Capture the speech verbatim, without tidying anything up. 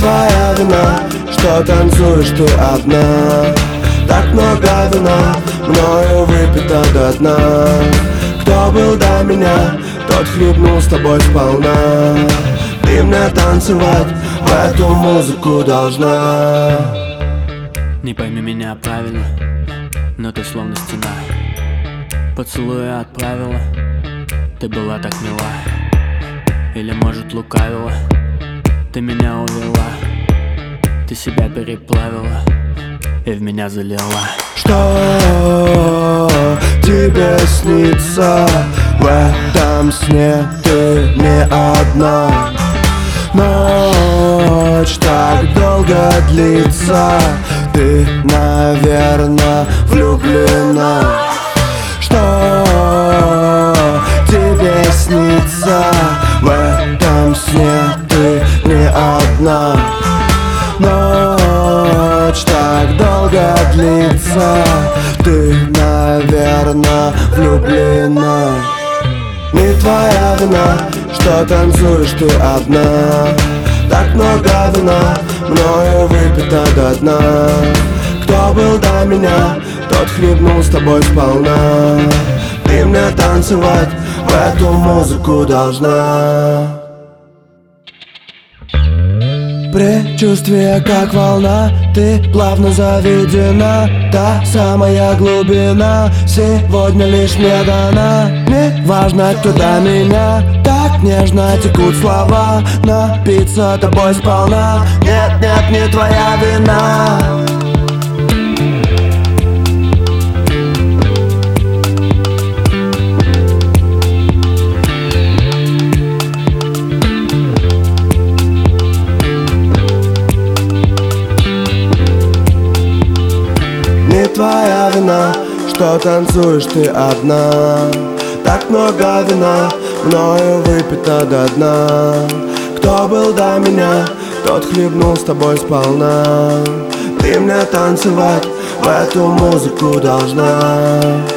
твоя вина, что танцуешь ты одна. Так много вина, мною выпито до дна. Кто был до меня, тот хлебнул с тобой сполна. Ты мне танцевать в эту музыку должна. Не пойми меня правильно, но ты словно стена. Поцелуя отправила, ты была так мила. Или может лукавила, ты меня увела. Ты себя переплавила и в меня залила. Что тебе снится в этом сне? Ты не одна. Ночь так долго длится, ты, наверно, влюблена. Что тебе снится в этом сне? Ты не одна. Ночь так долго длится, ты, наверно, влюблена. Не твоя вина, что танцуешь ты одна. Так много вина, мною выпито до дна. Кто был до меня, тот хлебнул с тобой сполна. Ты мне танцевать в эту музыку должна. Предчувствие как волна, ты плавно заведена. Та самая глубина сегодня лишь мне дана. Не важно, кто до меня, так нежно текут слова. Напиться тобой сполна, нет, нет, не твоя вина. Не твоя вина, что танцуешь ты одна. Так много вина, мною выпито до дна. Кто был до меня, тот хлебнул с тобой сполна. Ты мне танцевать в эту музыку должна.